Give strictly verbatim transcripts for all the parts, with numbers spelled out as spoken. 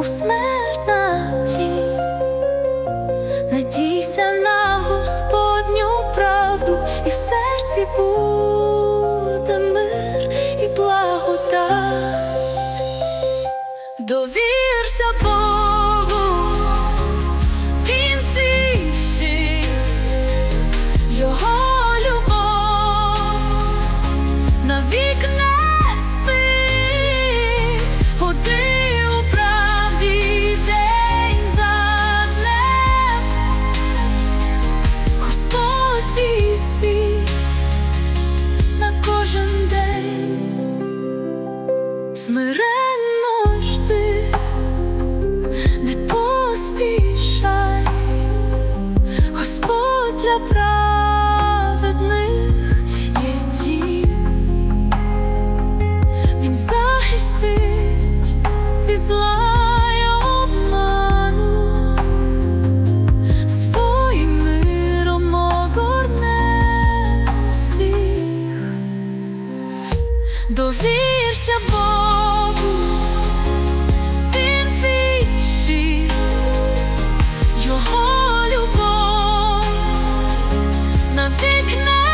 мов смертна тінь. Надійся на Господню правду, і в серці буде мир і благодать. Довірся Богу, Він твій щит, Його любов навік не спить. Ходи у правді день за днем, Господь твій світ на кожен день. Смиренно жди, не поспішай, Господь для праведних є дім. Він захистить від зла й обману, своїм миром огорне всіх. Довірся Богу, Він твій щит, Його любов навік не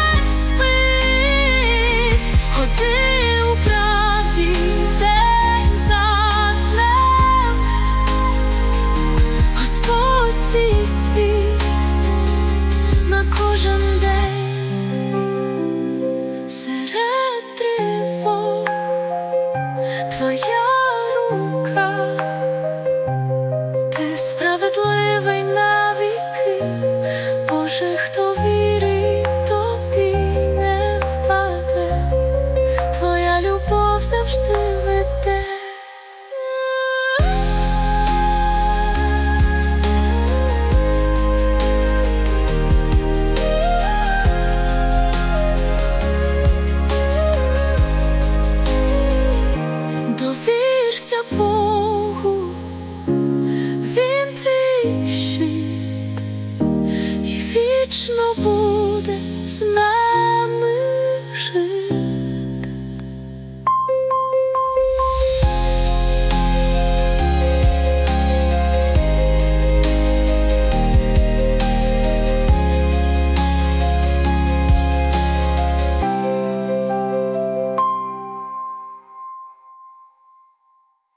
спить. Ходи у правді день за днем, Господь твій світ на кожен день. Серед тривог Твоя рука, ти справедливий.